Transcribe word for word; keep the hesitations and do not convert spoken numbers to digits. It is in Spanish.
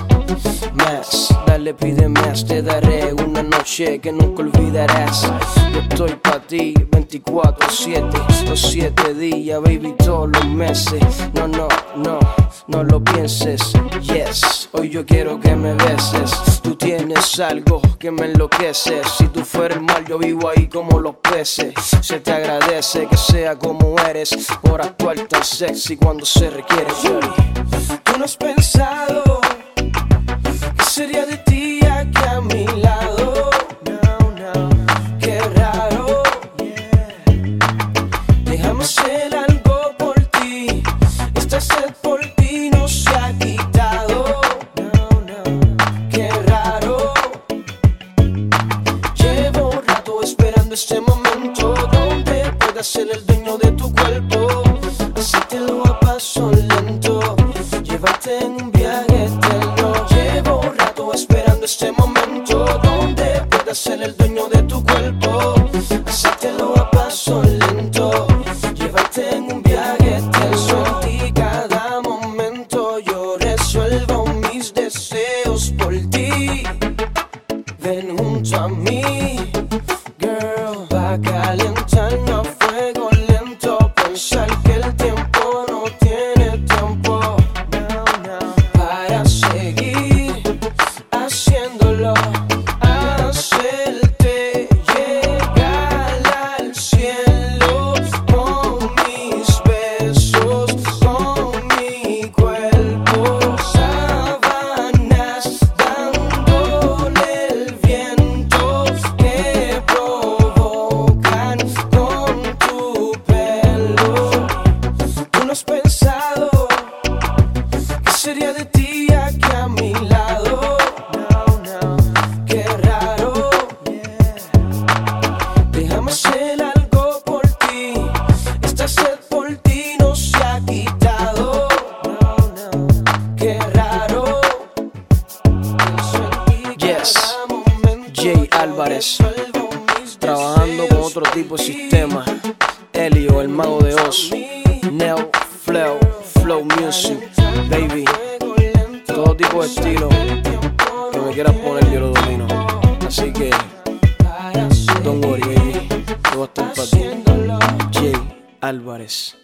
Más, dale, pide más, te daré una noche que nunca olvidarás. Yo estoy pa' ti veinticuatro siete, los siete días, baby, todos los meses. No, no, no, no lo pienses, yes. Hoy yo quiero que me beses. Tú tienes algo que me enloquece. Si tú fueras el mar, yo vivo ahí como los peces. Se te agradece que sea como eres, por actuar tan sexy cuando se requiere. Tú no has pensado ¿qué sería de ti aquí a mi lado? No, no, qué raro, yeah. Déjame hacer algo por ti. Esta sed por ti no se ha quitado. No, no, qué raro. Llevo un rato esperando este momento donde puedas ser el dueño de tu cuerpo. Así te lo a paso lento, llévate en un viaje eterno. Llevo un rato esperando este momento donde puedas ser el dueño de tu cuerpo. Hacértelo a paso lento, llévate en un viaje eterno. En ti cada momento yo resuelvo mis deseos por ti. Ven junto a mí, girl, pa' calentarnos a fuego lento. Pensar que el tiempo no tiene tiempo, no, no, para seguir haciéndolo, hacerte llegar al cielo con mis besos, con mi cuerpo. Sábanas dándole el viento que provocan con tu pelo. Tú no has pensado ¿qué sería de ti aquí a mi lado? No, no, qué raro, yeah. Déjame hacer algo por ti. Esta sed por ti no se ha quitado. No, no, qué raro. Yes, Jay Álvarez, trabajando con otro tipo de sistema. Elio, el mago de Oz, Neo, Flow, Flow Music, baby. Todo tipo de estilo que me quieras poner yo lo domino. Así que don't worry, baby, yo voy a estar para ti. Jay Álvarez.